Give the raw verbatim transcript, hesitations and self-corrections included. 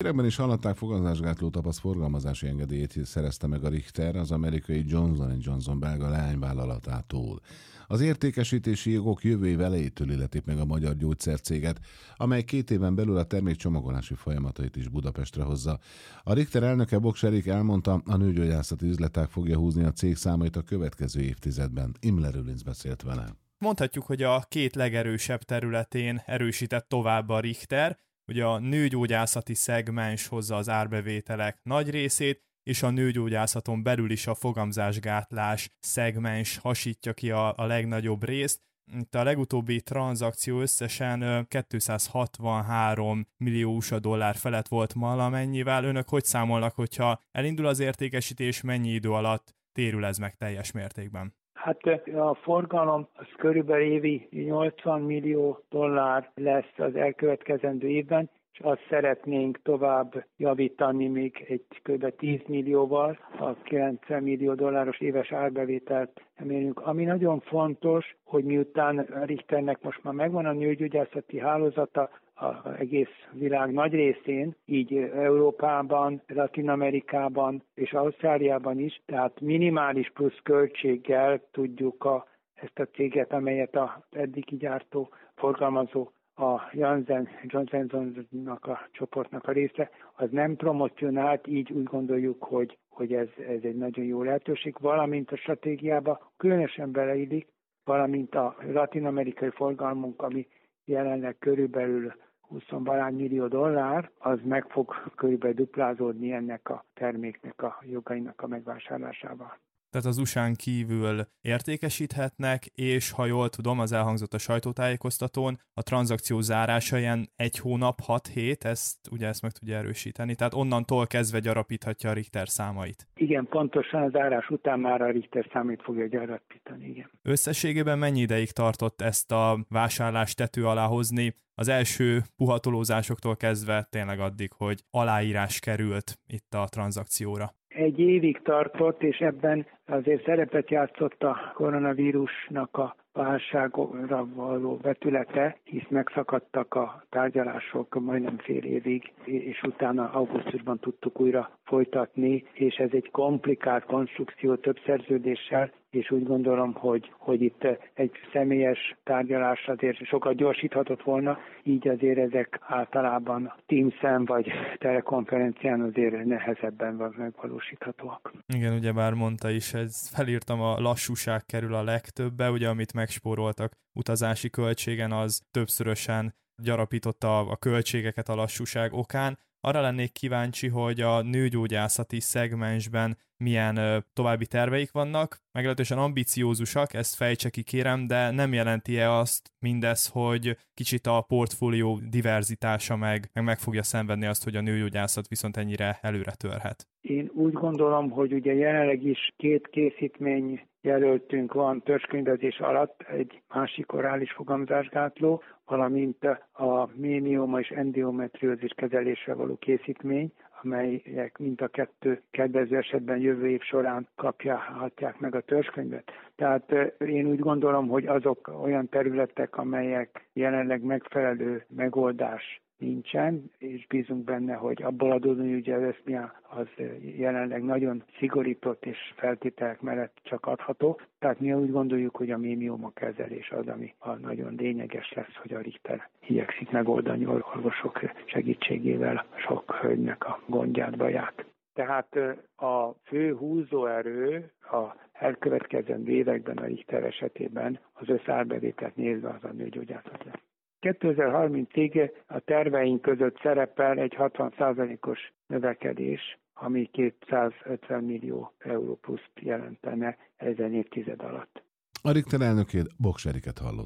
Hírekben is hallották, fogamzásgátló tapasz forgalmazási engedélyét szerezte meg a Richter az amerikai Johnson and Johnson belga leányvállalatától. Az értékesítési jogok jövő év elejétől illetik meg a magyar gyógyszercéget, amely két éven belül a termék csomagolási folyamatait is Budapestre hozza. A Richter elnöke Boks Erik elmondta, a nőgyógyászati üzletág fogja húzni a cég számait a következő évtizedben. Imre Rülinc beszélt vele. Mondhatjuk, hogy a két legerősebb területén erősített tovább a Richter. Ugye a nőgyógyászati szegmens hozza az árbevételek nagy részét, és a nőgyógyászaton belül is a fogamzásgátlás szegmens hasítja ki a, a legnagyobb részt. Itt a legutóbbi tranzakció összesen kétszázhatvanhárom millió u es á dollár felett volt valamennyivel. Önök hogy számolnak, hogyha elindul az értékesítés, mennyi idő alatt térül ez meg teljes mértékben? Hát a forgalom az körülbelül évi nyolcvan millió dollár lesz az elkövetkezendő évben, és azt szeretnénk tovább javítani még egy kb. tíz millióval, a kilencven millió dolláros éves árbevételt emélünk. Ami nagyon fontos, hogy miután a Richternek most már megvan a nőgyógyászati hálózata, az egész világ nagy részén, így Európában, Latin-Amerikában és Ausztráliában is, tehát minimális plusz költséggel tudjuk a, ezt a céget, amelyet az eddigi gyártó, forgalmazó, a Janssen Johnson Johnsonnak a csoportnak a része, az nem promocionált, így úgy gondoljuk, hogy, hogy ez, ez egy nagyon jó lehetőség, valamint a stratégiába különösen beleillik, valamint a latin-amerikai forgalmunk, ami jelenleg körülbelül húsz millió dollár, az meg fog körülbelül duplázódni ennek a terméknek a jogainak a megvásárlásával. Tehát az u es á-n kívül értékesíthetnek, és ha jól tudom, az elhangzott a sajtótájékoztatón, a tranzakció zárása ilyen egy hónap, hat hét, ezt ugye ezt meg tudja erősíteni, tehát onnantól kezdve gyarapíthatja a Richter számait. Igen, pontosan az zárás után már a Richter számait fogja gyarapítani, igen. Összességében mennyi ideig tartott ezt a vásárlást tető alá hozni? Az első puhatolózásoktól kezdve tényleg addig, hogy aláírás került itt a tranzakcióra. Egy évig tartott, és ebben azért szerepet játszott a koronavírusnak a válságra való vetülete, hisz megszakadtak a tárgyalások majdnem fél évig, és utána augusztusban tudtuk újra folytatni, és ez egy komplikált konstrukció több szerződéssel, és úgy gondolom, hogy, hogy itt egy személyes tárgyalás azért sokat gyorsíthatott volna, így azért ezek általában Teams-en vagy telekonferencián azért nehezebben van megvalósíthatóak. Igen, ugyebár mondta is, ez felírtam, a lassúság kerül a legtöbbe, ugye amit megspóroltak utazási költségen, az többszörösen gyarapította a költségeket a lassúság okán. Arra lennék kíváncsi, hogy a nőgyógyászati szegmensben milyen ö, további terveik vannak. Meglehetősen ambiciózusak, ezt fejtse ki kérem, de nem jelenti-e azt mindez, hogy kicsit a portfólió diverzitása meg, meg meg fogja szenvedni azt, hogy a nőgyógyászat viszont ennyire előre törhet? Én úgy gondolom, hogy ugye jelenleg is két készítmény jelöltünk van törzskönyvezés alatt, egy másik orális fogamzásgátló, valamint a ménioma és endiometriózis kezelésre való készítmény, amelyek mind a kettő kedvező esetben jövő év során kapják meg a törzskönyvet. Tehát én úgy gondolom, hogy azok olyan területek, amelyek jelenleg megfelelő megoldás nincsen, és bízunk benne, hogy abból adódóan, hogy ugye az eszmia az jelenleg nagyon szigorított és feltételek mellett csak adható. Tehát mi úgy gondoljuk, hogy a ménioma kezelés az, ami a nagyon lényeges lesz, hogy a Richter igyekszik megoldani orvosok segítségével sok hölgynek a gondját, baját. Tehát a fő húzóerő a elkövetkezendő években a Richter esetében az összárbevételt nézve az a nőgyógyászat lesz. kétezer-harmincig a terveink között szerepel egy hatvan százalékos növekedés, ami kétszázötven millió euró pluszt jelentene ezen évtized alatt. A Richter elnökét, Boks Eriket hallott.